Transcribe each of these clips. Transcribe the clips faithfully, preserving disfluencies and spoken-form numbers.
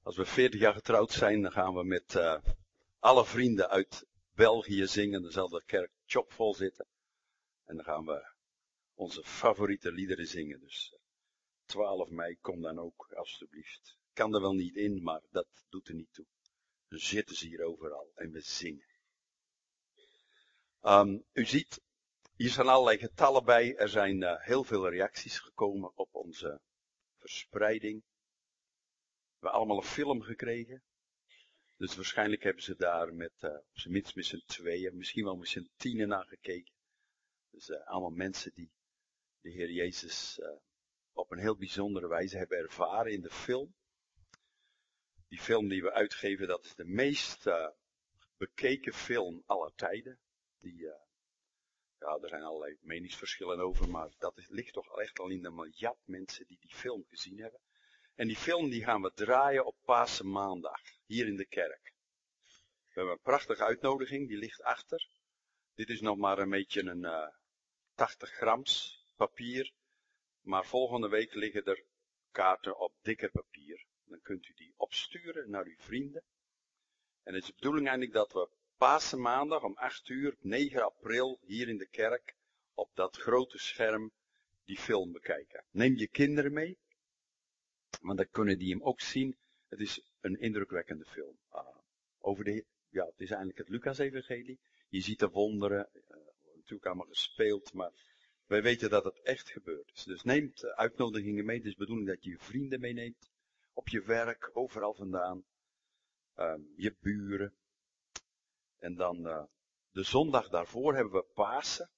Als we veertig jaar getrouwd zijn, dan gaan we met uh, alle vrienden uit België zingen. Dan zal de kerk chopvol zitten. En dan gaan we onze favoriete liederen zingen. Dus twaalf mei, kom dan ook, alstublieft. Ik kan er wel niet in, maar dat doet er niet toe. Dan zitten ze hier overal en we zingen. Um, u ziet, hier staan allerlei getallen bij. Er zijn uh, heel veel reacties gekomen op onze verspreiding. We hebben allemaal een film gekregen. Dus waarschijnlijk hebben ze daar met, uh, op zijn minst met z'n tweeën, misschien wel met z'n tienen naar gekeken. Dus uh, allemaal mensen die de Heer Jezus uh, op een heel bijzondere wijze hebben ervaren in de film. Die film die we uitgeven, dat is de meest uh, bekeken film aller tijden. Die, uh, ja, er zijn allerlei meningsverschillen over, maar dat is, ligt toch echt al in de miljard mensen die die film gezien hebben. En die film die gaan we draaien op Pasen maandag, hier in de kerk. We hebben een prachtige uitnodiging, die ligt achter. Dit is nog maar een beetje een uh, tachtig grams papier. Maar volgende week liggen er kaarten op dikker papier. Dan kunt u die opsturen naar uw vrienden. En het is de bedoeling eigenlijk dat we Pasen maandag om acht uur, negen april, hier in de kerk, op dat grote scherm, die film bekijken. Neem je kinderen mee. Want dan kunnen die hem ook zien. Het is een indrukwekkende film. Uh, over de, ja, het is eigenlijk het Lucas-evangelie. Je ziet de wonderen. Uh, natuurlijk allemaal gespeeld. Maar wij weten dat het echt gebeurd is. Dus neem uh, uitnodigingen mee. Het is de bedoeling dat je je vrienden meeneemt. Op je werk, overal vandaan. Uh, je buren. En dan uh, de zondag daarvoor hebben we Pasen.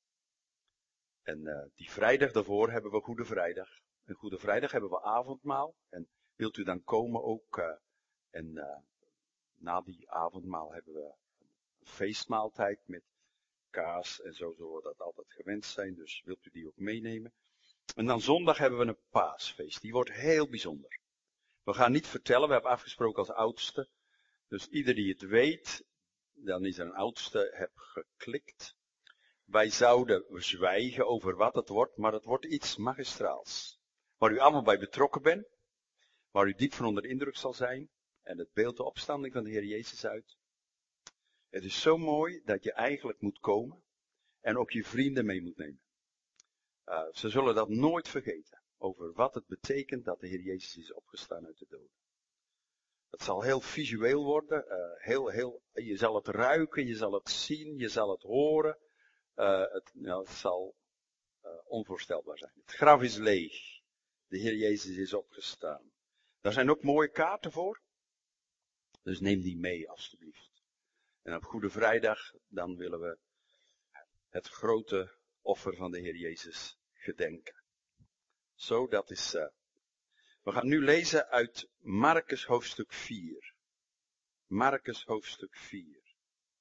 En uh, die vrijdag daarvoor hebben we Goede Vrijdag. En Goede Vrijdag hebben we avondmaal. En wilt u dan komen ook. Uh, en uh, na die avondmaal hebben we een feestmaaltijd met kaas en zo zullen we dat altijd gewend zijn. Dus wilt u die ook meenemen. En dan zondag hebben we een paasfeest. Die wordt heel bijzonder. We gaan niet vertellen, we hebben afgesproken als oudste. Dus ieder die het weet, dan is er een oudste, heb geklikt. Wij zouden zwijgen over wat het wordt, maar het wordt iets magistraals. Waar u allemaal bij betrokken bent. Waar u diep van onder de indruk zal zijn. En het beeld de opstanding van de Heer Jezus uit. Het is zo mooi dat je eigenlijk moet komen. En ook je vrienden mee moet nemen. Uh, ze zullen dat nooit vergeten. Over wat het betekent dat de Heer Jezus is opgestaan uit de doden. Het zal heel visueel worden. Uh, heel, heel, je zal het ruiken, je zal het zien, je zal het horen. Uh, het, nou, het zal uh, onvoorstelbaar zijn. Het graf is leeg. De Heer Jezus is opgestaan. Daar zijn ook mooie kaarten voor. Dus neem die mee alstublieft. En op Goede Vrijdag, dan willen we het grote offer van de Heer Jezus gedenken. Zo, dat is... Uh, we gaan nu lezen uit Markus hoofdstuk vier. Markus hoofdstuk vier.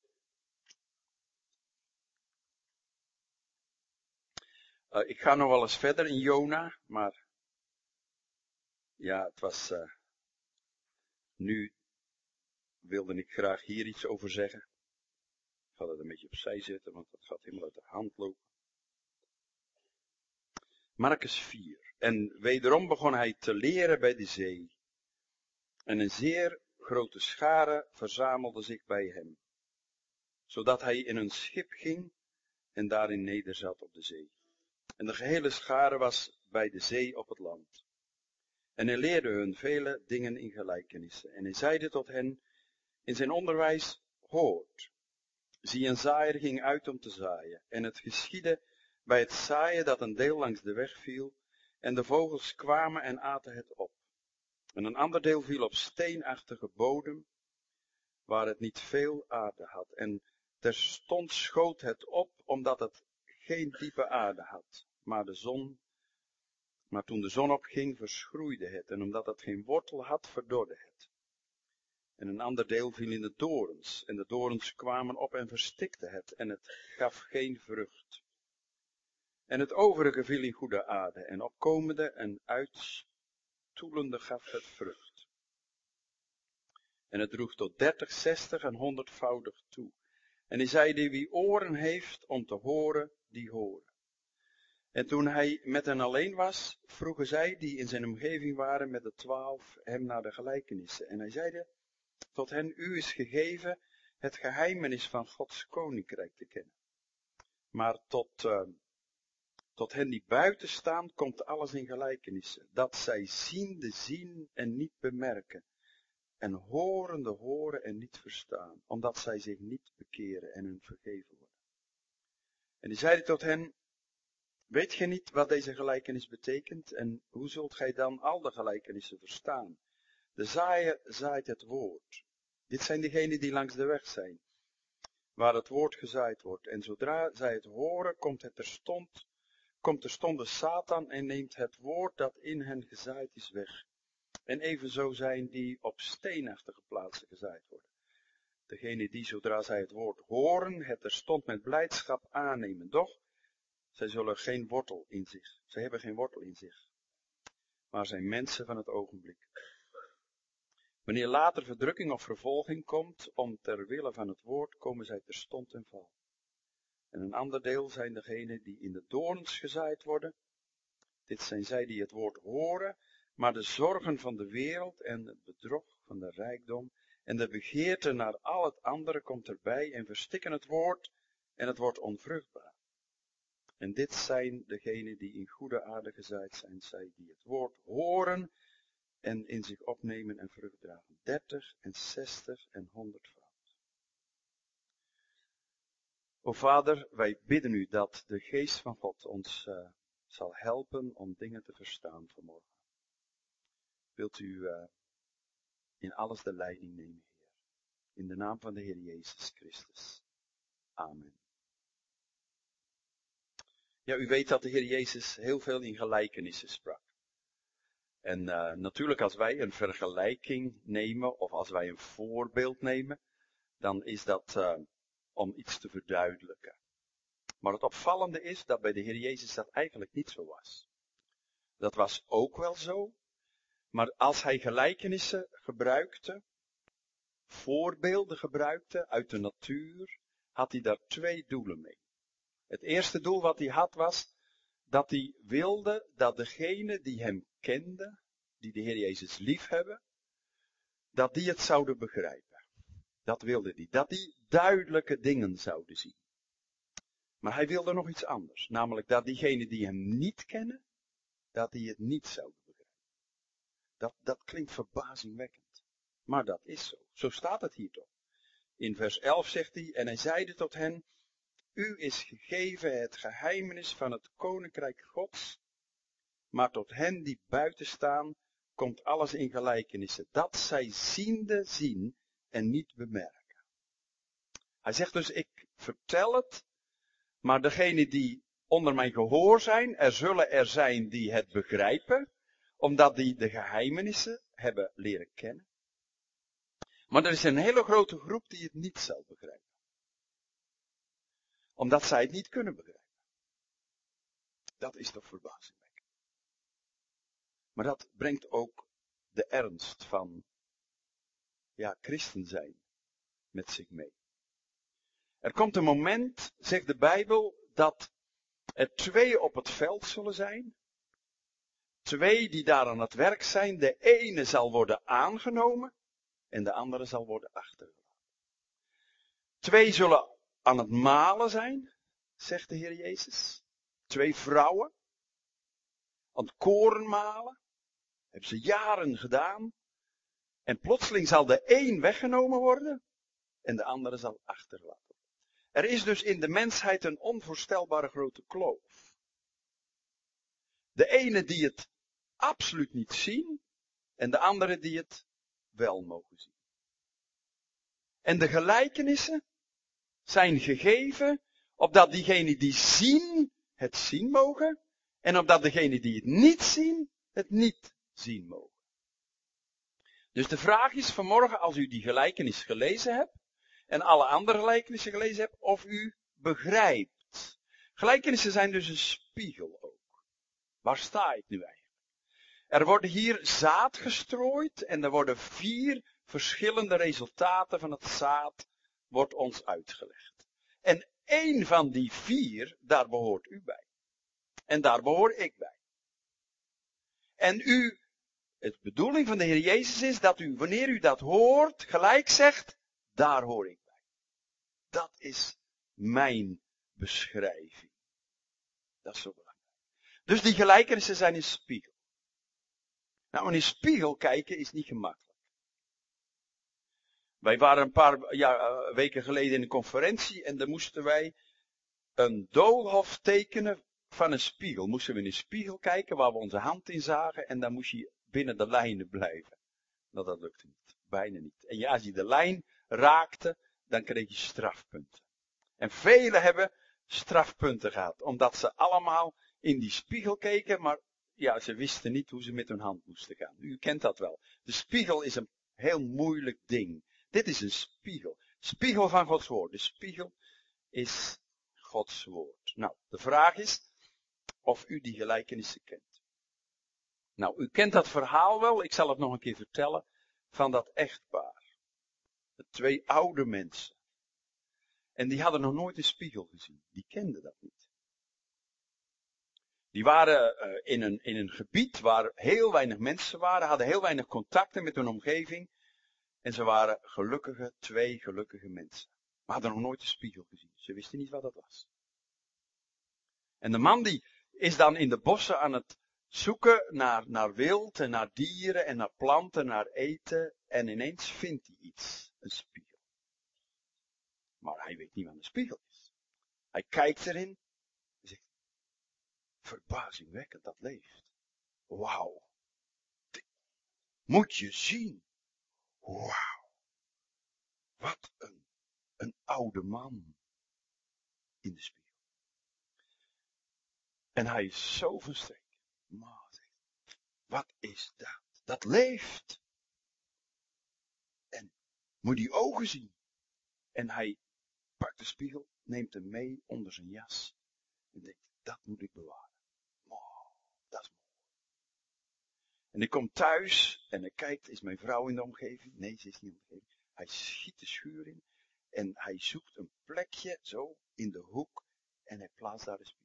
Uh, ik ga nog wel eens verder in Jona, maar... Ja, het was... Uh, nu wilde ik graag hier iets over zeggen. Ik ga dat een beetje opzij zetten, want dat gaat helemaal uit de hand lopen. Markus vier. En wederom begon hij te leren bij de zee. En een zeer grote schare verzamelde zich bij hem. Zodat hij in een schip ging en daarin nederzat op de zee. En de gehele schare was bij de zee op het land. En hij leerde hun vele dingen in gelijkenissen. En hij zeide tot hen in zijn onderwijs, hoort. Zie, een zaaier ging uit om te zaaien. En het geschiedde bij het zaaien dat een deel langs de weg viel. En de vogels kwamen en aten het op. En een ander deel viel op steenachtige bodem, waar het niet veel aarde had. En terstond schoot het op, omdat het geen diepe aarde had. Maar de zon, maar toen de zon opging, verschroeide het. En omdat het geen wortel had, verdorde het. En een ander deel viel in de dorens. En de dorens kwamen op en verstikten het. En het gaf geen vrucht. En het overige viel in goede aarde. En opkomende en uitstoelende gaf het vrucht. En het droeg tot dertig, zestig en honderdvoudig toe. En hij zeide, wie oren heeft om te horen, die horen. En toen hij met hen alleen was, vroegen zij die in zijn omgeving waren met de twaalf hem naar de gelijkenissen. En hij zeide tot hen, u is gegeven het geheimenis van Gods koninkrijk te kennen. Maar tot, uh, tot hen die buiten staan, komt alles in gelijkenissen. Dat zij ziende zien en niet bemerken. En horende horen en niet verstaan. Omdat zij zich niet bekeren en hun vergeven worden. En die zeide tot hen, weet gij niet wat deze gelijkenis betekent? En hoe zult gij dan al de gelijkenissen verstaan? De zaaier zaait het woord. Dit zijn degenen die langs de weg zijn, waar het woord gezaaid wordt. En zodra zij het horen, komt het terstond, komt terstond de Satan en neemt het woord dat in hen gezaaid is weg. En evenzo zijn die op steenachtige plaatsen gezaaid worden. Degenen die, zodra zij het woord horen, het terstond met blijdschap aannemen. Doch, zij zullen geen wortel in zich. Zij hebben geen wortel in zich. Maar zijn mensen van het ogenblik. Wanneer later verdrukking of vervolging komt, om ter wille van het woord, komen zij terstond ten val. En een ander deel zijn degenen die in de doorns gezaaid worden. Dit zijn zij die het woord horen, maar de zorgen van de wereld en het bedrog van de rijkdom en de begeerte naar al het andere komt erbij en verstikken het woord en het wordt onvruchtbaar. En dit zijn degenen die in goede aarde gezaaid zijn, zij die het woord horen en in zich opnemen en vrucht dragen. Dertig en zestig en honderdvoud. O Vader, wij bidden u dat de geest van God ons uh, zal helpen om dingen te verstaan vanmorgen. Wilt u uh, in alles de leiding nemen, Heer. In de naam van de Heer Jezus Christus. Amen. Ja, u weet dat de Heer Jezus heel veel in gelijkenissen sprak. En uh, natuurlijk als wij een vergelijking nemen of als wij een voorbeeld nemen, dan is dat uh, om iets te verduidelijken. Maar het opvallende is dat bij de Heer Jezus dat eigenlijk niet zo was. Dat was ook wel zo, maar als hij gelijkenissen gebruikte, voorbeelden gebruikte uit de natuur, had hij daar twee doelen mee. Het eerste doel wat hij had was dat hij wilde dat degenen die hem kenden, die de Heer Jezus lief hebben, dat die het zouden begrijpen. Dat wilde hij. Dat die duidelijke dingen zouden zien. Maar hij wilde nog iets anders. Namelijk dat diegenen die hem niet kennen, dat die het niet zouden begrijpen. Dat, dat klinkt verbazingwekkend. Maar dat is zo. Zo staat het hier toch. In vers elf zegt hij, en hij zeide tot hen, u is gegeven het geheimenis van het koninkrijk Gods, maar tot hen die buiten staan, komt alles in gelijkenissen, dat zij ziende zien en niet bemerken. Hij zegt dus, ik vertel het, maar degenen die onder mijn gehoor zijn, er zullen er zijn die het begrijpen, omdat die de geheimenissen hebben leren kennen. Maar er is een hele grote groep die het niet zal begrijpen. Omdat zij het niet kunnen begrijpen. Dat is toch verbazingwekkend. Maar dat brengt ook de ernst van, ja, christen zijn met zich mee. Er komt een moment, zegt de Bijbel, dat er twee op het veld zullen zijn. Twee die daar aan het werk zijn. De ene zal worden aangenomen en de andere zal worden achtergelaten. Twee zullen aan het malen zijn, zegt de Heer Jezus. Twee vrouwen. Aan het koren malen. Hebben ze jaren gedaan. En plotseling zal de een weggenomen worden en de andere zal achtergelaten worden. Er is dus in de mensheid een onvoorstelbare grote kloof. De ene die het absoluut niet zien en de andere die het wel mogen zien. En de gelijkenissen zijn gegeven opdat diegenen die zien het zien mogen en opdat degenen die het niet zien het niet zien mogen. Dus de vraag is vanmorgen, als u die gelijkenis gelezen hebt en alle andere gelijkenissen gelezen hebt, of u begrijpt. Gelijkenissen zijn dus een spiegel ook. Waar sta ik nu eigenlijk? Er worden hier zaad gestrooid en er worden vier verschillende resultaten van het zaad wordt ons uitgelegd. En één van die vier, daar behoort u bij. En daar behoor ik bij. En u, het bedoeling van de Heer Jezus is dat u, wanneer u dat hoort, gelijk zegt, daar hoor ik bij. Dat is mijn beschrijving. Dat is zo belangrijk. Dus die gelijkenissen zijn een spiegel. Nou, in een spiegel kijken is niet gemakkelijk. Wij waren een paar ja, weken geleden in een conferentie en dan moesten wij een doolhof tekenen van een spiegel. Moesten we in een spiegel kijken waar we onze hand in zagen en dan moest je binnen de lijnen blijven. Nou, dat lukte niet. Bijna niet. En ja, als je de lijn raakte, dan kreeg je strafpunten. En velen hebben strafpunten gehad, omdat ze allemaal in die spiegel keken, maar ja, ze wisten niet hoe ze met hun hand moesten gaan. U kent dat wel. De spiegel is een heel moeilijk ding. Dit is een spiegel. Spiegel van Gods woord. De spiegel is Gods woord. Nou, de vraag is of u die gelijkenissen kent. Nou, u kent dat verhaal wel. Ik zal het nog een keer vertellen. Van dat echtpaar. De twee oude mensen. En die hadden nog nooit een spiegel gezien. Die kenden dat niet. Die waren uh, in, een, in een gebied waar heel weinig mensen waren. Hadden heel weinig contacten met hun omgeving. En ze waren gelukkige, twee gelukkige mensen. Maar hadden nog nooit een spiegel gezien. Ze wisten niet wat dat was. En de man die is dan in de bossen aan het zoeken naar, naar wild en naar dieren en naar planten, naar eten. En ineens vindt hij iets. Een spiegel. Maar hij weet niet wat een spiegel is. Hij kijkt erin. En zegt, verbazingwekkend, dat leeft. Wauw. Moet je zien. Wauw. Wat een, een oude man. In de spiegel. En hij is zo van streek. Maar, wat is dat? Dat leeft. En moet die ogen zien. En hij pakt de spiegel, neemt hem mee onder zijn jas. En denkt, dat moet ik bewaren. Wow, dat is mooi. En ik kom thuis en hij kijkt, is mijn vrouw in de omgeving? Nee, ze is niet in de omgeving. Hij schiet de schuur in. En hij zoekt een plekje, zo, in de hoek. En hij plaatst daar de spiegel.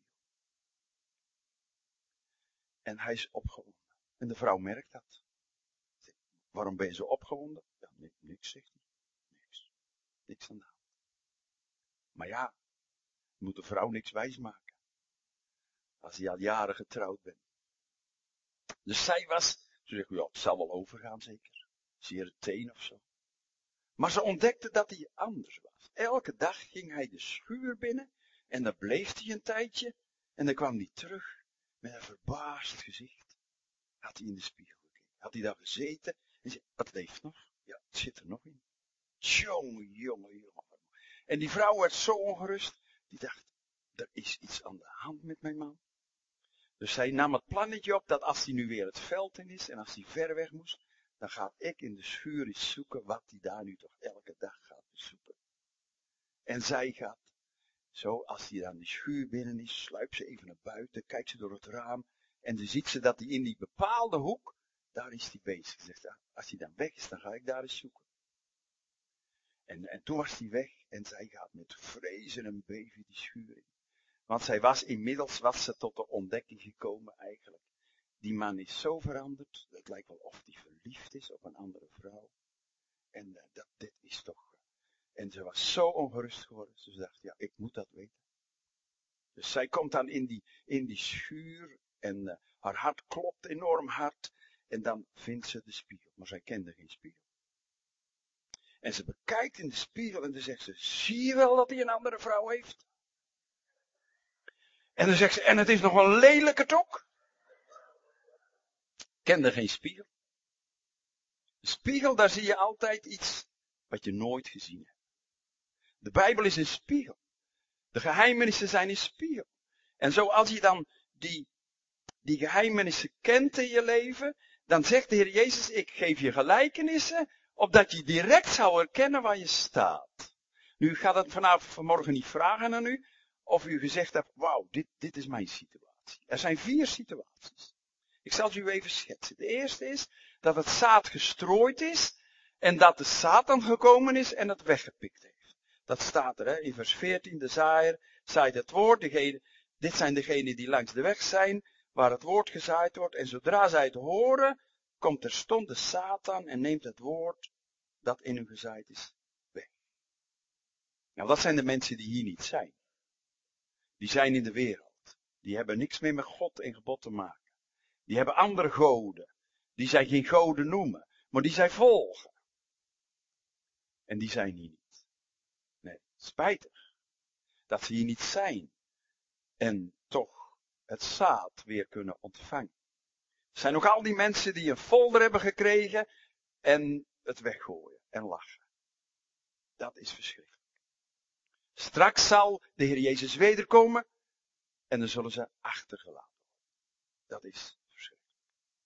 En hij is opgewonden. En de vrouw merkt dat. Zegt, waarom ben je zo opgewonden? Ja, niks, niks, zegt hij. Niks. Niks aan de hand. Maar ja, je moet de vrouw niks wijsmaken. Als hij al jaren getrouwd bent. Dus zij was, ze zegt, ja, het zal wel overgaan zeker. Zeer teen of zo. Maar ze ontdekte dat hij anders was. Elke dag ging hij de schuur binnen. En dan bleef hij een tijdje. En dan kwam hij terug. Met een verbaasd gezicht. Had hij in de spiegel gekeken. Had hij daar gezeten. En zei, het leeft nog. Ja, het zit er nog in. Jongen, jongen, jongen. En die vrouw werd zo ongerust. Die dacht, er is iets aan de hand met mijn man. Dus zij nam het plannetje op dat als hij nu weer het veld in is. En als hij ver weg moest. Dan ga ik in de schuur eens zoeken wat hij daar nu toch elke dag gaat bezoeken. En zij gaat. Zo, als hij dan die schuur binnen is, sluipt ze even naar buiten, kijkt ze door het raam. En dan ziet ze dat hij in die bepaalde hoek, daar is hij bezig. Ze zegt, als hij dan weg is, dan ga ik daar eens zoeken. En, en toen was hij weg en zij gaat met vrezen en beven die schuur in. Want zij was inmiddels, was ze tot de ontdekking gekomen eigenlijk. Die man is zo veranderd, het lijkt wel of hij verliefd is op een andere vrouw. En uh, dat, dit is toch... En ze was zo ongerust geworden. Ze dacht, ja, ik moet dat weten. Dus zij komt dan in die, in die schuur. En uh, haar hart klopt enorm hard. En dan vindt ze de spiegel. Maar zij kende geen spiegel. En ze bekijkt in de spiegel. En dan zegt ze, zie je wel dat hij een andere vrouw heeft? En dan zegt ze, en het is nog wel lelijker toch? Kende geen spiegel. De spiegel, daar zie je altijd iets wat je nooit gezien hebt. De Bijbel is een spiegel. De geheimenissen zijn een spiegel. En zo als je dan die, die geheimenissen kent in je leven, dan zegt de Heer Jezus, ik geef je gelijkenissen, opdat je direct zou herkennen waar je staat. Nu gaat het vanavond vanmorgen niet vragen aan u, of u gezegd hebt, wauw, dit, dit is mijn situatie. Er zijn vier situaties. Ik zal het u even schetsen. De eerste is, dat het zaad gestrooid is, en dat de Satan gekomen is en het weggepikt heeft. Dat staat er, hè, in vers veertien, de zaaier zaait het woord, degene Dit zijn degenen die langs de weg zijn, waar het woord gezaaid wordt. En zodra zij het horen, komt terstond de Satan en neemt het woord dat in u gezaaid is weg. Nou, dat zijn de mensen die hier niet zijn. Die zijn in de wereld. Die hebben niks meer met God en gebod te maken. Die hebben andere goden. Die zij geen goden noemen. Maar die zij volgen. En die zijn hier niet. Nee, spijtig. Dat ze hier niet zijn. En toch het zaad weer kunnen ontvangen. Er zijn ook al die mensen die een folder hebben gekregen. En het weggooien en lachen. Dat is verschrikkelijk. Straks zal de Heer Jezus wederkomen. En dan zullen ze achtergelaten worden. Dat is verschrikkelijk.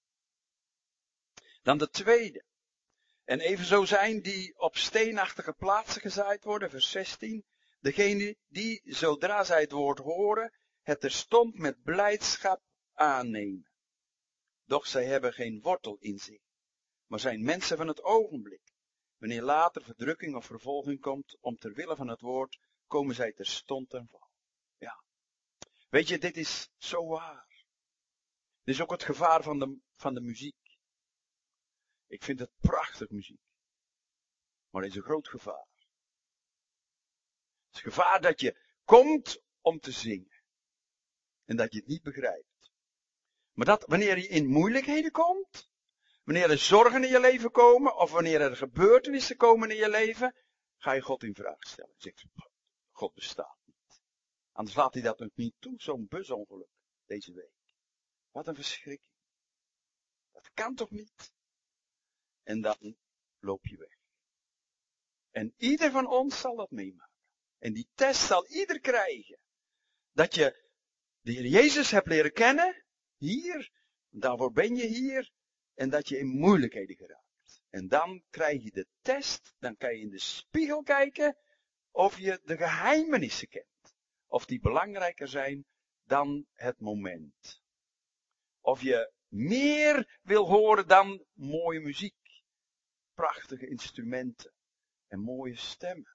Dan de tweede. En evenzo zijn die op steenachtige plaatsen gezaaid worden, vers zestien. Degene die, zodra zij het woord horen, het terstond met blijdschap aannemen. Doch zij hebben geen wortel in zich, maar zijn mensen van het ogenblik. Wanneer later verdrukking of vervolging komt, om ter wille van het woord, komen zij terstond ten val. Ja. Weet je, dit is zo waar. Dit is ook het gevaar van de, van de muziek. Ik vind het prachtig muziek. Maar het is een groot gevaar. Het is gevaar dat je komt om te zingen. En dat je het niet begrijpt. Maar dat wanneer je in moeilijkheden komt. Wanneer er zorgen in je leven komen. Of wanneer er gebeurtenissen komen in je leven. Ga je God in vraag stellen. Je zegt, God bestaat niet. Anders laat hij dat ook niet toe. Zo'n busongeluk deze week. Wat een verschrikking. Dat kan toch niet? En dan loop je weg. En ieder van ons zal dat meemaken. En die test zal ieder krijgen. Dat je de Heer Jezus hebt leren kennen. Hier. Daarvoor ben je hier. En dat je in moeilijkheden geraakt. En dan krijg je de test. Dan kan je in de spiegel kijken. Of je de geheimenissen kent. Of die belangrijker zijn dan het moment. Of je meer wil horen dan mooie muziek. Prachtige instrumenten. En mooie stemmen.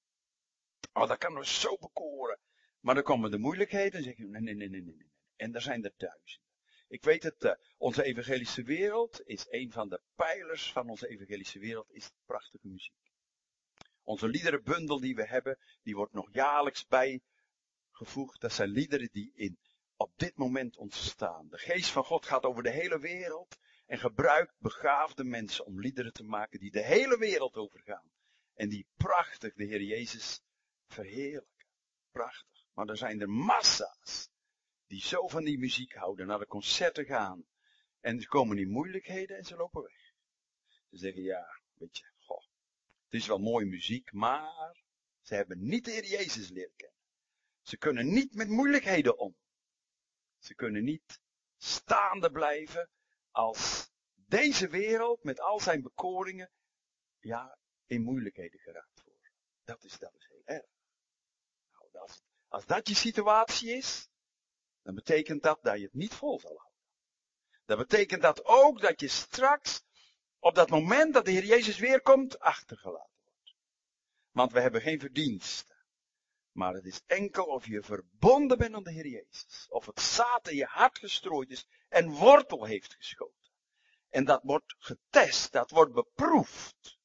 Oh, dat kan ons zo bekoren. Maar dan komen de moeilijkheden en zeg je, nee, nee, nee, nee, nee. En daar zijn er duizenden. Ik weet het, uh, onze evangelische wereld is een van de pijlers van onze evangelische wereld, is prachtige muziek. Onze liederenbundel die we hebben, die wordt nog jaarlijks bijgevoegd. Dat zijn liederen die in, op dit moment ontstaan. De geest van God gaat over de hele wereld en gebruikt begaafde mensen om liederen te maken die de hele wereld overgaan. En die prachtig de Heer Jezus verheerlijken. Prachtig. Maar er zijn er massa's die zo van die muziek houden, naar de concerten gaan. En ze komen in moeilijkheden en ze lopen weg. Ze zeggen, ja, weet je, goh, het is wel mooie muziek, maar ze hebben niet de Heer Jezus leren kennen. Ze kunnen niet met moeilijkheden om. Ze kunnen niet staande blijven als deze wereld met al zijn bekoringen, ja, in moeilijkheden geraakt worden. Dat is, dat is heel erg. Nou, als, als dat je situatie is, dan betekent dat dat je het niet vol zal houden. Dat betekent dat ook dat je straks, op dat moment dat de Heer Jezus weer komt, achtergelaten wordt. Want we hebben geen verdiensten. Maar het is enkel of je verbonden bent aan de Heer Jezus. Of het zaad in je hart gestrooid is en wortel heeft geschoten. En dat wordt getest, dat wordt beproefd.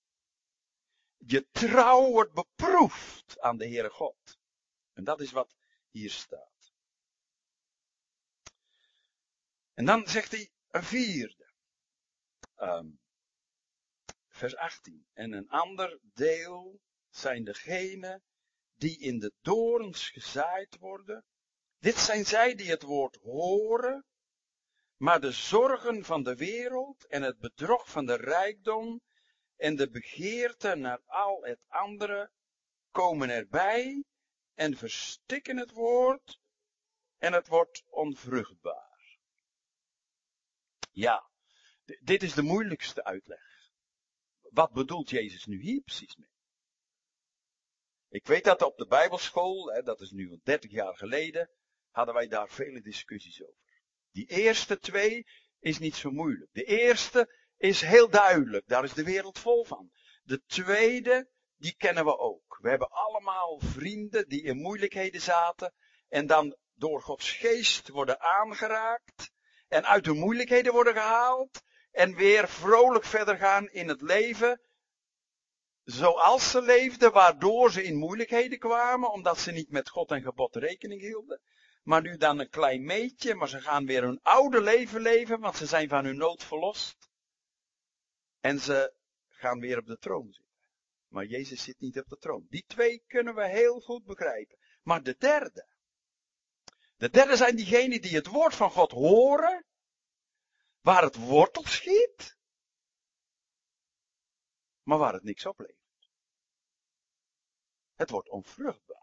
Je trouw wordt beproefd aan de Heere God. En dat is wat hier staat. En dan zegt hij een vierde. Um, vers achttien. En een ander deel zijn degenen die in de dorens gezaaid worden. Dit zijn zij die het woord horen, maar de zorgen van de wereld en het bedrog van de rijkdom en de begeerte naar al het andere komen erbij en verstikken het woord en het wordt onvruchtbaar. Ja, d- dit is de moeilijkste uitleg. Wat bedoelt Jezus nu hier precies mee? Ik weet dat op de Bijbelschool, hè, dat is nu dertig jaar geleden, hadden wij daar vele discussies over. Die eerste twee is niet zo moeilijk. De eerste is heel duidelijk, daar is de wereld vol van. De tweede, die kennen we ook. We hebben allemaal vrienden die in moeilijkheden zaten en dan door Gods geest worden aangeraakt en uit de moeilijkheden worden gehaald en weer vrolijk verder gaan in het leven zoals ze leefden, waardoor ze in moeilijkheden kwamen, omdat ze niet met God en gebod rekening hielden. Maar nu dan een klein meetje, maar ze gaan weer hun oude leven leven, want ze zijn van hun nood verlost. En ze gaan weer op de troon zitten. Maar Jezus zit niet op de troon. Die twee kunnen we heel goed begrijpen. Maar de derde. De derde zijn diegenen die het woord van God horen, waar het wortel schiet, maar waar het niks oplevert. Het wordt onvruchtbaar.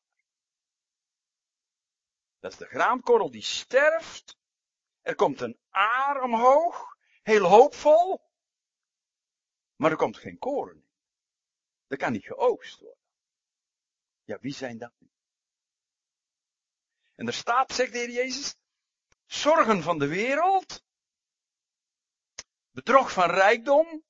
Dat is de graankorrel die sterft. Er komt een aar omhoog, heel hoopvol. Maar er komt geen koren in. Er kan niet geoogst worden. Ja, wie zijn dat nu? En er staat, zegt de Heer Jezus, zorgen van de wereld, bedrog van rijkdom,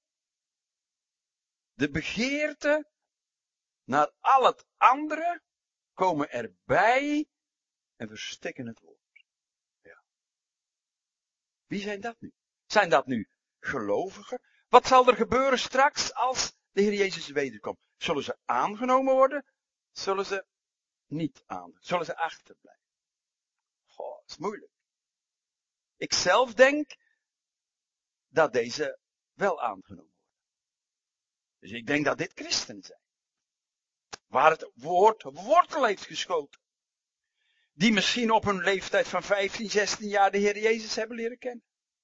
de begeerte naar al het andere komen erbij en verstikken het woord. Ja. Wie zijn dat nu? Zijn dat nu gelovigen? Wat zal er gebeuren straks als de Heer Jezus wederkomt? Zullen ze aangenomen worden? Zullen ze niet aangenomen? Zullen ze achterblijven? Goh, dat is moeilijk. Ik zelf denk dat deze wel aangenomen worden. Dus ik denk dat dit christenen zijn. Waar het woord wortel heeft geschoten. Die misschien op hun leeftijd van vijftien, zestien jaar de Heer Jezus hebben leren kennen.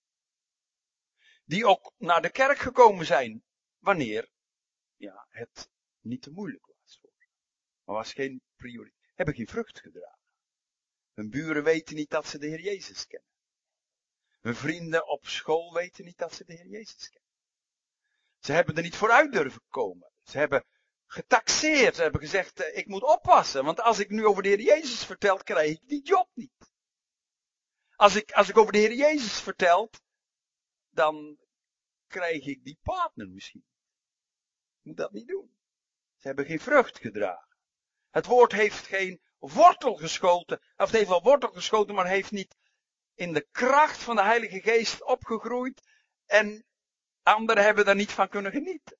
Die ook naar de kerk gekomen zijn. Wanneer ja, het niet te moeilijk was. Maar was geen prioriteit. Hebben geen vrucht gedragen. Hun buren weten niet dat ze de Heer Jezus kennen. Hun vrienden op school weten niet dat ze de Heer Jezus kennen. Ze hebben er niet vooruit durven komen. Ze hebben getaxeerd. Ze hebben gezegd, eh, ik moet oppassen. Want als ik nu over de Heer Jezus vertel, krijg ik die job niet. Als ik, als ik over de Heer Jezus vertel, dan krijg ik die partner misschien. Ik moet dat niet doen. Ze hebben geen vrucht gedragen. Het woord heeft geen wortel geschoten. Of het heeft wel wortel geschoten, maar heeft niet in de kracht van de Heilige Geest opgegroeid. En anderen hebben daar niet van kunnen genieten.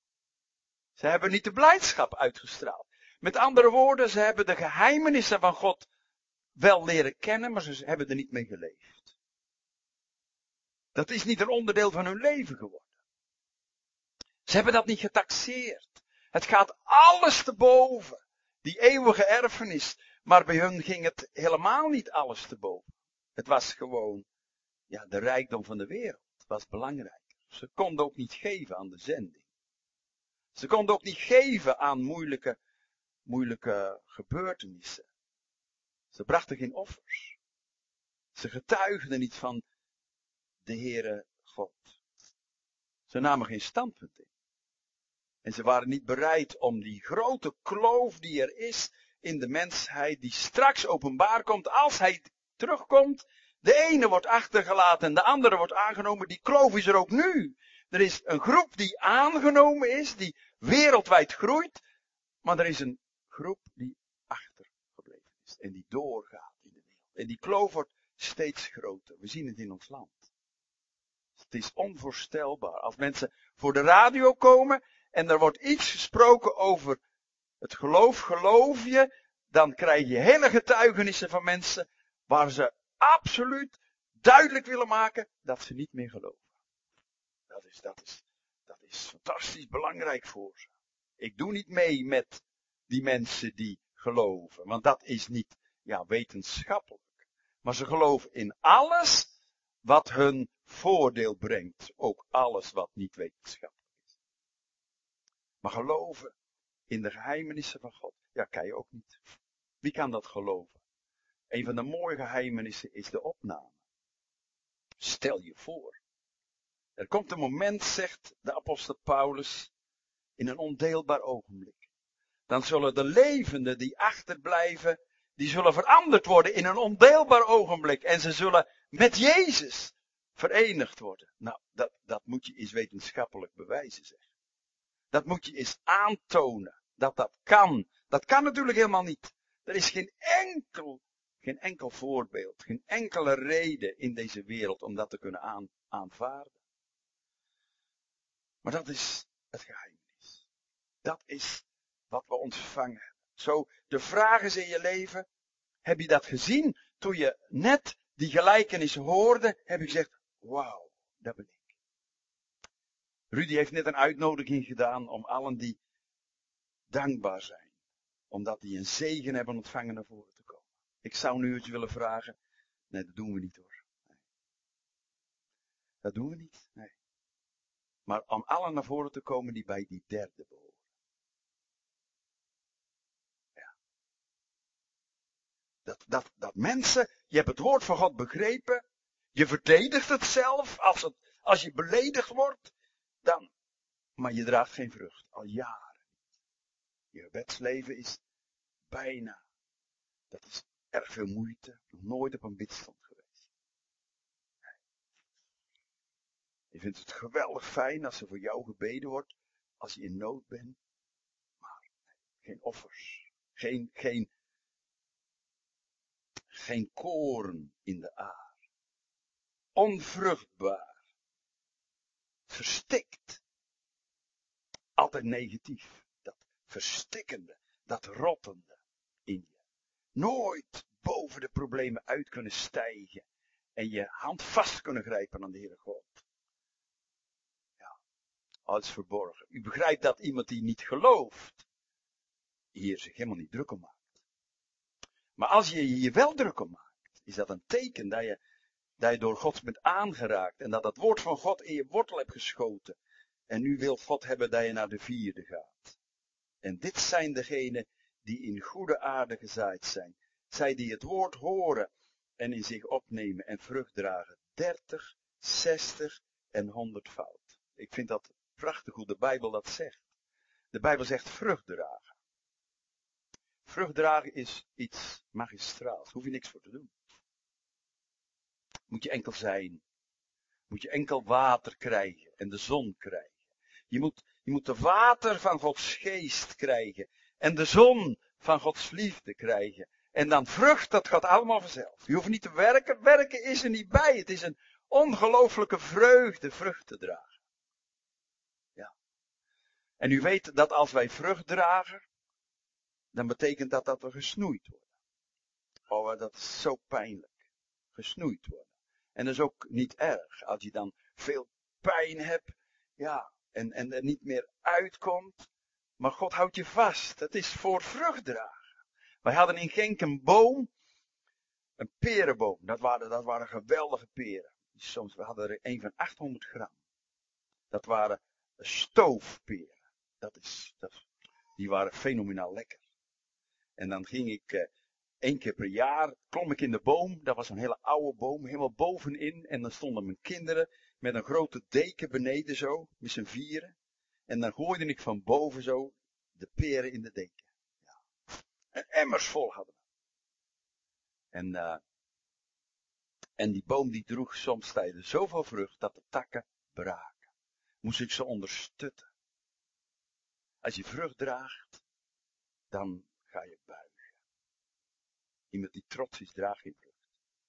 Ze hebben niet de blijdschap uitgestraald. Met andere woorden, ze hebben de geheimenissen van God wel leren kennen, maar ze hebben er niet mee geleefd. Dat is niet een onderdeel van hun leven geworden. Ze hebben dat niet getaxeerd. Het gaat alles te boven. Die eeuwige erfenis. Maar bij hun ging het helemaal niet alles te boven. Het was gewoon, ja, de rijkdom van de wereld. Het was belangrijk. Ze konden ook niet geven aan de zending. Ze konden ook niet geven aan moeilijke, moeilijke gebeurtenissen. Ze brachten geen offers. Ze getuigden niet van de Heere God. Ze namen geen standpunt in. En ze waren niet bereid om die grote kloof die er is in de mensheid, die straks openbaar komt, als hij terugkomt, de ene wordt achtergelaten en de andere wordt aangenomen, die kloof is er ook nu. Er is een groep die aangenomen is, die wereldwijd groeit, maar er is een groep die achtergebleven is en die doorgaat in de wereld. En die kloof wordt steeds groter. We zien het in ons land. Het is onvoorstelbaar. Als mensen voor de radio komen en er wordt iets gesproken over het geloof, geloof je, dan krijg je hele getuigenissen van mensen waar ze absoluut duidelijk willen maken dat ze niet meer geloven. Dat is, dat is, dat is fantastisch belangrijk voor ze. Ik doe niet mee met die mensen die geloven, want dat is niet, ja, wetenschappelijk. Maar ze geloven in alles wat hun voordeel brengt. Ook alles wat niet wetenschappelijk is. Maar geloven in de geheimenissen van God, ja, kan je ook niet. Wie kan dat geloven? Een van de mooie geheimenissen is de opname. Stel je voor. Er komt een moment, zegt de apostel Paulus, in een ondeelbaar ogenblik. Dan zullen de levenden die achterblijven, die zullen veranderd worden in een ondeelbaar ogenblik. En ze zullen met Jezus verenigd worden. Nou, dat, dat moet je eens wetenschappelijk bewijzen, zeg. Dat moet je eens aantonen. Dat dat kan. Dat kan natuurlijk helemaal niet. Er is geen enkel Geen enkel voorbeeld, geen enkele reden in deze wereld om dat te kunnen aan, aanvaarden. Maar dat is het geheimnis. Dat is wat we ontvangen hebben. Zo, de vraag is in je leven, heb je dat gezien? Toen je net die gelijkenis hoorde, heb je gezegd, wauw, dat ben ik. Rudy heeft net een uitnodiging gedaan om allen die dankbaar zijn. Omdat die een zegen hebben ontvangen naar voren te komen. Ik zou nu eens willen vragen. Nee, dat doen we niet hoor. Nee. Dat doen we niet. Nee. Maar om allen naar voren te komen die bij die derde behoren. Ja. Dat, dat, dat mensen, je hebt het woord van God begrepen. Je verdedigt het zelf. Als, het, als je beledigd wordt, dan. Maar je draagt geen vrucht. Al jaren. Je gebedsleven is bijna. Dat is erg veel moeite. Nog nooit op een bidstond geweest. Nee. Je vindt het geweldig fijn als er voor jou gebeden wordt. Als je in nood bent. Maar nee, geen offers. Geen, geen, geen koren in de aar. Onvruchtbaar. Verstikt. Altijd negatief. Dat verstikkende. Dat rottende in je. Nooit boven de problemen uit kunnen stijgen. En je hand vast kunnen grijpen aan de Heere God. Ja, alles verborgen. U begrijpt dat iemand die niet gelooft, hier zich helemaal niet druk om maakt. Maar als je je hier wel druk om maakt, is dat een teken dat je, dat je door God bent aangeraakt. En dat dat woord van God in je wortel hebt geschoten. En nu wil God hebben dat je naar de vierde gaat. En dit zijn degenen die in goede aarde gezaaid zijn. Zij die het woord horen en in zich opnemen en vrucht dragen. dertig, zestig en honderd fout. Ik vind dat prachtig hoe de Bijbel dat zegt. De Bijbel zegt vrucht dragen. Vrucht dragen is iets magistraals. Hoef je niks voor te doen. Moet je enkel zijn. Moet je enkel water krijgen en de zon krijgen. Je moet, je moet de water van Gods geest krijgen. En de zon van Gods liefde krijgen. En dan vrucht, dat gaat allemaal vanzelf. Je hoeft niet te werken. Werken is er niet bij. Het is een ongelooflijke vreugde vrucht te dragen. Ja. En u weet dat als wij vrucht dragen, dan betekent dat dat we gesnoeid worden. Oh, dat is zo pijnlijk. Gesnoeid worden. En dat is ook niet erg. Als je dan veel pijn hebt, ja, en, en er niet meer uitkomt. Maar God houdt je vast. Het is voor vrucht dragen. Wij hadden in Genk een boom. Een perenboom. Dat waren, dat waren geweldige peren. Soms, we hadden er een van achthonderd gram. Dat waren stoofperen. Dat is, dat, die waren fenomenaal lekker. En dan ging ik eh, één keer per jaar, klom ik in de boom. Dat was een hele oude boom, helemaal bovenin. En dan stonden mijn kinderen met een grote deken beneden zo, met z'n vieren. En dan gooide ik van boven zo de peren in de deken. Ja. En emmers vol hadden we. En, uh, en die boom die droeg soms tijdens zoveel vrucht dat de takken braken. Moest ik ze ondersteunen. Als je vrucht draagt, dan ga je buigen. Iemand die trots is, draagt geen vrucht.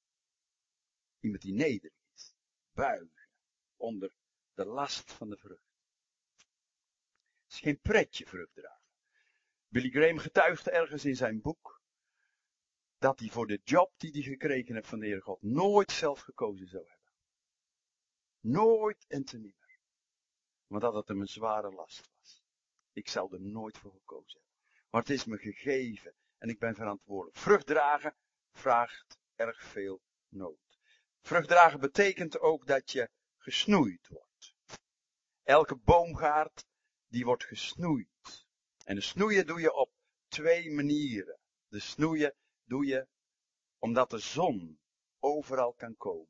Iemand die nederig is, buigen onder de last van de vrucht. Het is geen pretje vrucht dragen. Billy Graham getuigde ergens in zijn boek dat hij voor de job die hij gekregen heeft van de Heere God nooit zelf gekozen zou hebben. Nooit en te nimmer. Want dat het hem een zware last was. Ik zou er nooit voor gekozen hebben. Maar het is me gegeven en ik ben verantwoordelijk. Vrucht dragen vraagt erg veel nood. Vrucht dragen betekent ook dat je gesnoeid wordt. Elke boomgaard die wordt gesnoeid. En de snoeien doe je op twee manieren. De snoeien doe je omdat de zon overal kan komen.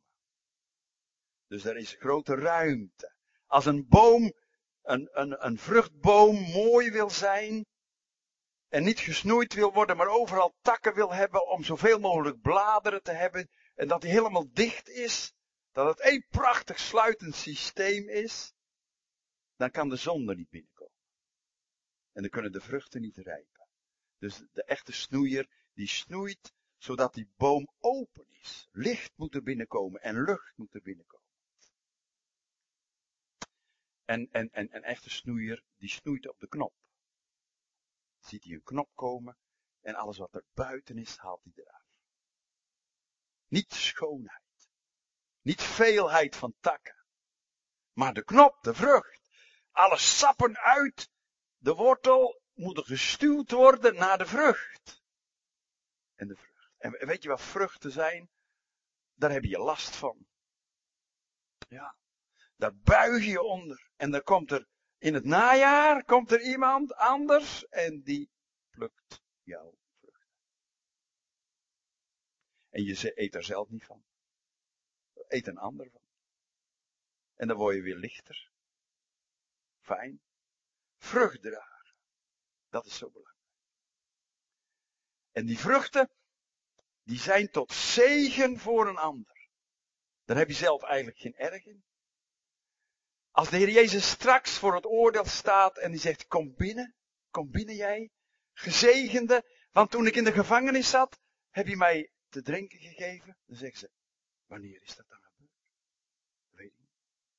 Dus er is grote ruimte. Als een boom, een, een, een vruchtboom mooi wil zijn en niet gesnoeid wil worden, maar overal takken wil hebben om zoveel mogelijk bladeren te hebben en dat hij helemaal dicht is, dat het één prachtig sluitend systeem is, dan kan de zon er niet binnenkomen. En dan kunnen de vruchten niet rijpen. Dus de echte snoeier, die snoeit Zodat die boom open is. Licht moet er binnenkomen en lucht moet er binnenkomen. En, en, en een echte snoeier, die snoeit op de knop. Ziet hij een knop komen en alles wat er buiten is, haalt hij eraf. Niet schoonheid. Niet veelheid van takken. Maar de knop, de vrucht. Alle sappen uit de wortel moeten gestuwd worden naar de vrucht. En de vrucht. En weet je wat vruchten zijn? Daar heb je last van. Ja. Daar buig je onder. En dan komt er in het najaar komt er iemand anders en die plukt jouw vrucht. En je eet er zelf niet van. Eet een ander van. En dan word je weer lichter. Fijn. Vrucht dragen. Dat is zo belangrijk. En die vruchten, die zijn tot zegen voor een ander. Daar heb je zelf eigenlijk geen erg in. Als de Heer Jezus straks voor het oordeel staat en die zegt, kom binnen, kom binnen jij, gezegende, want toen ik in de gevangenis zat, heb je mij te drinken gegeven. Dan zeggen ze, wanneer is dat dan gebeurd? Dat weet ik niet.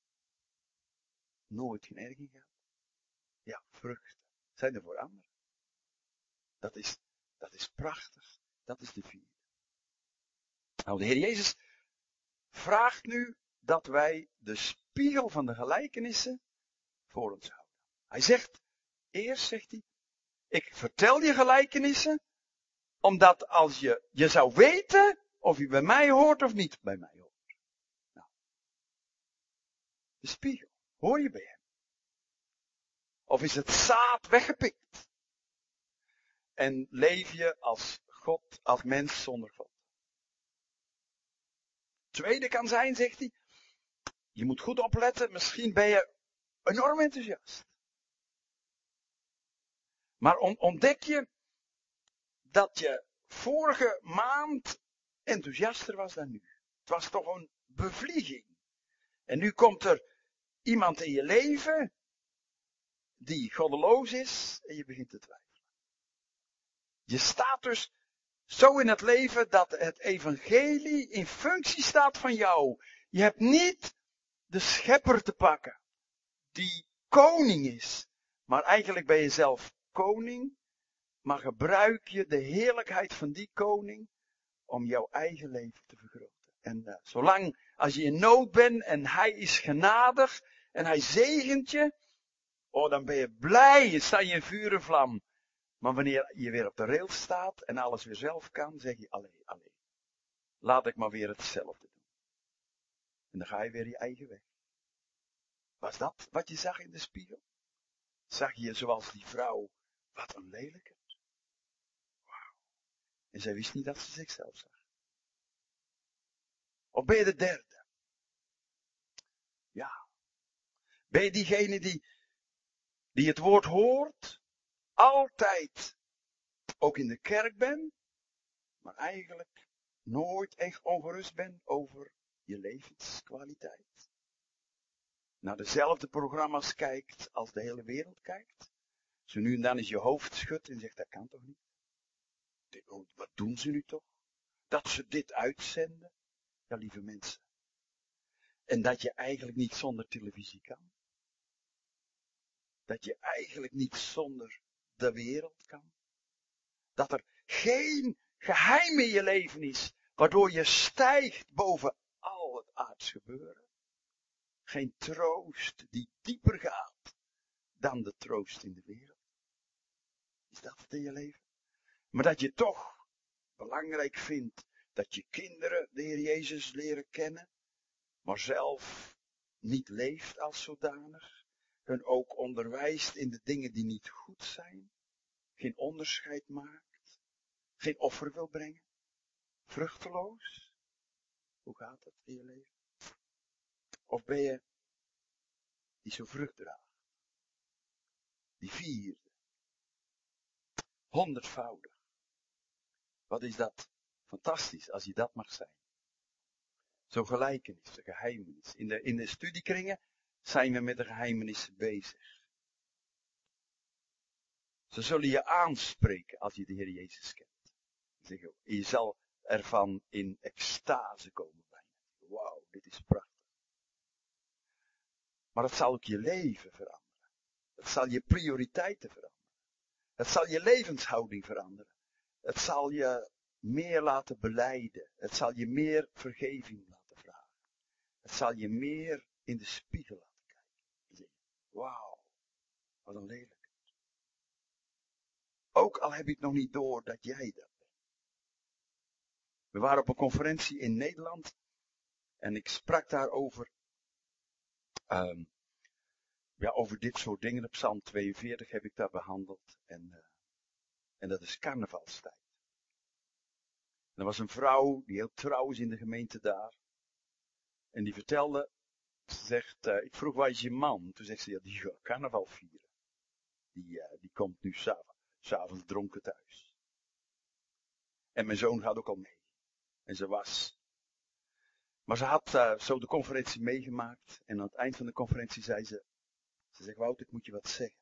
Nooit geen erg in gehad. Ja, vruchten zijn er voor anderen. Dat is, dat is prachtig. Dat is de vierde. Nou, de Heer Jezus vraagt nu dat wij de spiegel van de gelijkenissen voor ons houden. Hij zegt, eerst zegt hij, ik vertel je gelijkenissen, omdat als je, je zou weten of je bij mij hoort of niet bij mij hoort. Nou, de spiegel, hoor je bij hem? Of is het zaad weggepikt? En leef je als God, als mens zonder God? Tweede kan zijn, zegt hij, je moet goed opletten, misschien ben je enorm enthousiast. Maar ontdek je dat je vorige maand enthousiaster was dan nu. Het was toch een bevlieging. En nu komt er iemand in je leven die goddeloos is en je begint te twijfelen. Je staat dus zo in het leven dat het evangelie in functie staat van jou. Je hebt niet de schepper te pakken, die koning is. Maar eigenlijk ben je zelf koning, maar gebruik je de heerlijkheid van die koning om jouw eigen leven te vergroten. En uh, zolang als je in nood bent en hij is genadig en hij zegent je, oh dan ben je blij, je sta je in vuur en vlam. Maar wanneer je weer op de rails staat en alles weer zelf kan, zeg je, allee, allee, laat ik maar weer hetzelfde doen. En dan ga je weer je eigen weg. Was dat wat je zag in de spiegel? Zag je zoals die vrouw, wat een lelijke. Wauw. En zij wist niet dat ze zichzelf zag. Of ben je de derde? Ja. Ben je diegene die, die het woord hoort, altijd ook in de kerk bent, maar eigenlijk nooit echt ongerust bent over je levenskwaliteit? Naar dezelfde programma's kijkt als de hele wereld kijkt. Zo nu en dan is je hoofd schudt en zegt, dat kan toch niet? Wat doen ze nu toch? Dat ze dit uitzenden? Ja, lieve mensen. En dat je eigenlijk niet zonder televisie kan. Dat je eigenlijk niet zonder de wereld kan. Dat er geen geheim in je leven is, waardoor je stijgt boven al het aards gebeuren. Geen troost die dieper gaat dan de troost in de wereld. Is dat het in je leven? Maar dat je toch belangrijk vindt dat je kinderen de Heer Jezus leren kennen, maar zelf niet leeft als zodanig. Hun ook onderwijst in de dingen die niet goed zijn. Geen onderscheid maakt. Geen offer wil brengen. Vruchteloos. Hoe gaat het in je leven? Of ben je die zo vrucht draagt? Die vierde. Honderdvoudig. Wat is dat fantastisch als je dat mag zijn. Zo'n gelijkenis, een geheimenis. In de, in de studiekringen zijn we met de geheimenissen bezig. Ze zullen je aanspreken als je de Heer Jezus kent. Je zal ervan in extase komen bijna. Wauw, dit is prachtig. Maar het zal ook je leven veranderen. Het zal je prioriteiten veranderen. Het zal je levenshouding veranderen. Het zal je meer laten belijden. Het zal je meer vergeving laten vragen. Het zal je meer in de spiegel laten kijken. En zeggen, wauw, wat een lelijk. Ook al heb je het nog niet door dat jij dat bent. We waren op een conferentie in Nederland. En ik sprak daarover. Um, ja, over dit soort dingen. Op Psalm tweeënveertig heb ik daar behandeld. En, uh, en dat is carnavalstijd. En er was een vrouw die heel trouw is in de gemeente daar. En die vertelde, ze zegt, uh, ik vroeg waar is je man? Toen zegt ze, ja, die gaat carnaval vieren. Die, uh, die komt nu s'avonds, s'avonds dronken thuis. En mijn zoon gaat ook al mee. En ze was. Maar ze had uh, zo de conferentie meegemaakt. En aan het eind van de conferentie zei ze, ze zegt, Wouter, ik moet je wat zeggen.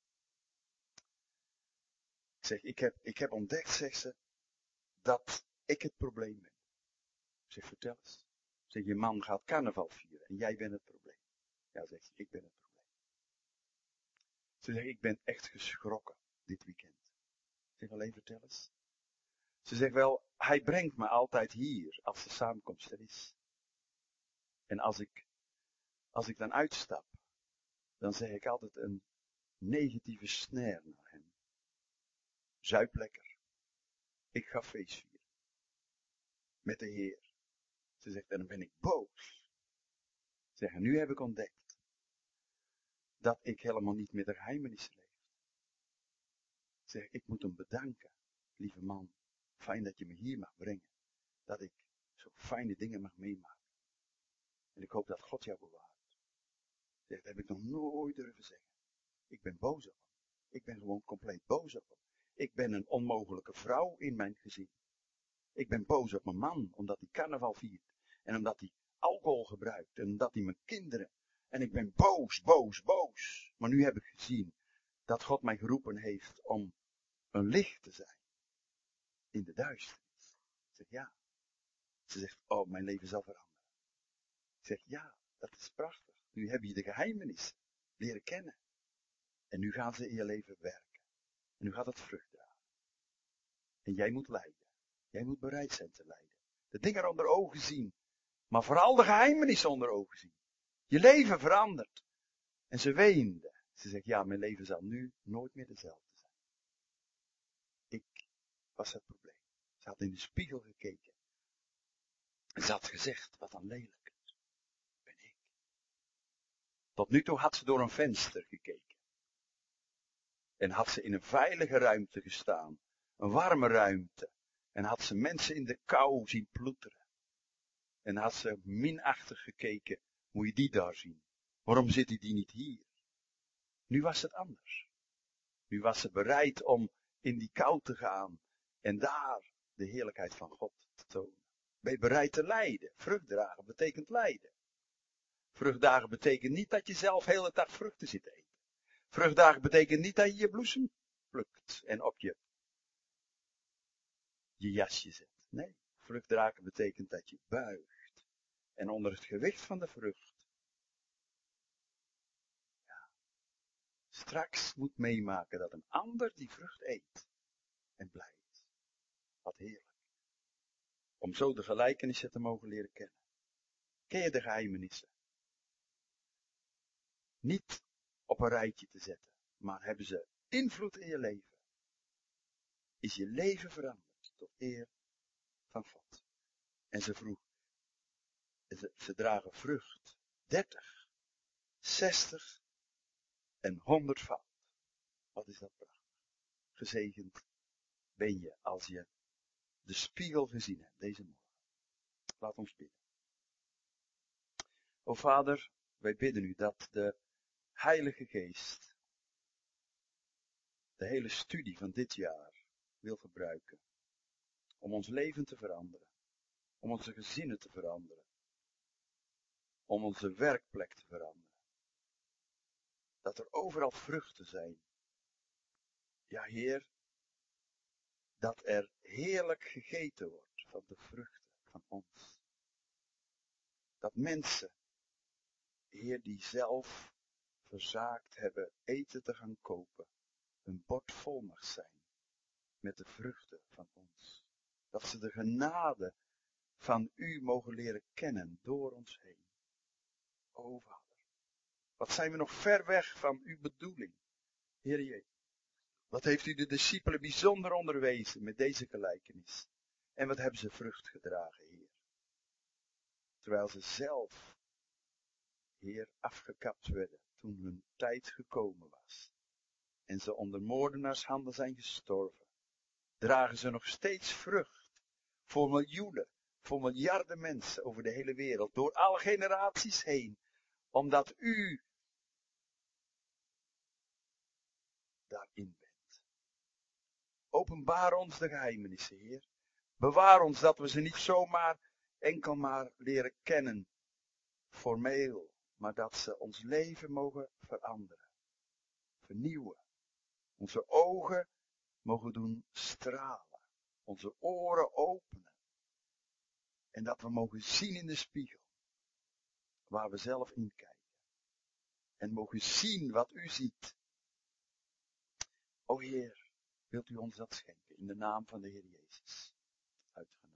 Ik zeg, ik heb, ik heb ontdekt, zegt ze, dat ik het probleem ben. Ik zeg, vertel eens. Ik zeg, je man gaat carnaval vieren en jij bent het probleem. Ja, zegt ze, ik ben het probleem. Ze zegt, ik ben echt geschrokken dit weekend. Ik zeg, alleen vertel eens. Ze zegt wel, hij brengt me altijd hier als de samenkomst er is. En als ik, als ik dan uitstap, dan zeg ik altijd een negatieve snare naar hem. Zuip lekker. Ik ga feest vieren. Met de Heer. Ze zegt, en dan ben ik boos. Ze zegt, en nu heb ik ontdekt. Dat ik helemaal niet met de geheimenissen leef. Ze zegt, ik moet hem bedanken. Lieve man, fijn dat je me hier mag brengen. Dat ik zo fijne dingen mag meemaken. En ik hoop dat God jou bewaart. Ze zegt, dat heb ik nog nooit durven zeggen. Ik ben boos op hem. Ik ben gewoon compleet boos op hem. Ik ben een onmogelijke vrouw in mijn gezin. Ik ben boos op mijn man, omdat hij carnaval viert. En omdat hij alcohol gebruikt. En omdat hij mijn kinderen. En ik ben boos, boos, boos. Maar nu heb ik gezien dat God mij geroepen heeft om een licht te zijn. In de duisternis. Ik zeg ja. Ze zegt, oh, mijn leven zal veranderen. Ik zeg ja, dat is prachtig. Nu heb je de geheimenissen leren kennen. En nu gaan ze in je leven werken. En nu gaat het vrucht dragen. En jij moet lijden. Jij moet bereid zijn te lijden. De dingen onder ogen zien. Maar vooral de geheimenissen onder ogen zien. Je leven verandert. En ze weende. Ze zegt, ja, mijn leven zal nu nooit meer dezelfde zijn. Ik was het probleem. Ze had in de spiegel gekeken. En ze had gezegd, wat een lelijk ben ik. Tot nu toe had ze door een venster gekeken. En had ze in een veilige ruimte gestaan. Een warme ruimte. En had ze mensen in de kou zien ploeteren. En had ze minachtig gekeken, moet je die daar zien? Waarom zit die niet hier? Nu was het anders. Nu was ze bereid om in die kou te gaan en daar de heerlijkheid van God te tonen. Ben je bereid te lijden? Vruchtdragen betekent lijden. Vruchtdagen betekent niet dat je zelf de hele dag vruchten zit te eten. Vruchtdagen betekent niet dat je je bloesem plukt en op je, je jasje zet. Nee, vruchtdragen betekent dat je buigt. En onder het gewicht van de vrucht ja, straks moet meemaken dat een ander die vrucht eet en blijft. Wat heerlijk. Om zo de gelijkenissen te mogen leren kennen. Ken je de geheimenissen? Niet op een rijtje te zetten, maar hebben ze invloed in je leven? Is je leven veranderd tot eer van God? En ze vroeg, ze, ze dragen vrucht, dertig, zestig en honderdvoud. Wat is dat prachtig. Gezegend ben je als je de spiegel gezien hebt deze morgen. Laat ons bidden. O Vader, wij bidden u dat de Heilige Geest de hele studie van dit jaar wil gebruiken om ons leven te veranderen, om onze gezinnen te veranderen, om onze werkplek te veranderen. Dat er overal vruchten zijn. Ja, Heer, dat er heerlijk gegeten wordt van de vruchten van ons. Dat mensen, Heer, die zelf verzaakt hebben eten te gaan kopen, een bord vol mag zijn met de vruchten van ons. Dat ze de genade van u mogen leren kennen door ons heen. O Vader, wat zijn we nog ver weg van uw bedoeling, Heer Jezus. Wat heeft u de discipelen bijzonder onderwezen met deze gelijkenis? En wat hebben ze vrucht gedragen, Heer? Terwijl ze zelf, Heer, afgekapt werden toen hun tijd gekomen was. En ze onder moordenaars handen zijn gestorven. Dragen ze nog steeds vrucht voor miljoenen, voor miljarden mensen over de hele wereld. Door alle generaties heen. Omdat u daarin bent. Openbaar ons de geheimenissen, Heer. Bewaar ons dat we ze niet zomaar enkel maar leren kennen, formeel, maar dat ze ons leven mogen veranderen, vernieuwen. Onze ogen mogen doen stralen, onze oren openen. En dat we mogen zien in de spiegel, waar we zelf in kijken. En mogen zien wat u ziet. O Heer, wilt u ons dat schenken in de naam van de Heer Jezus. Uitgenodigd.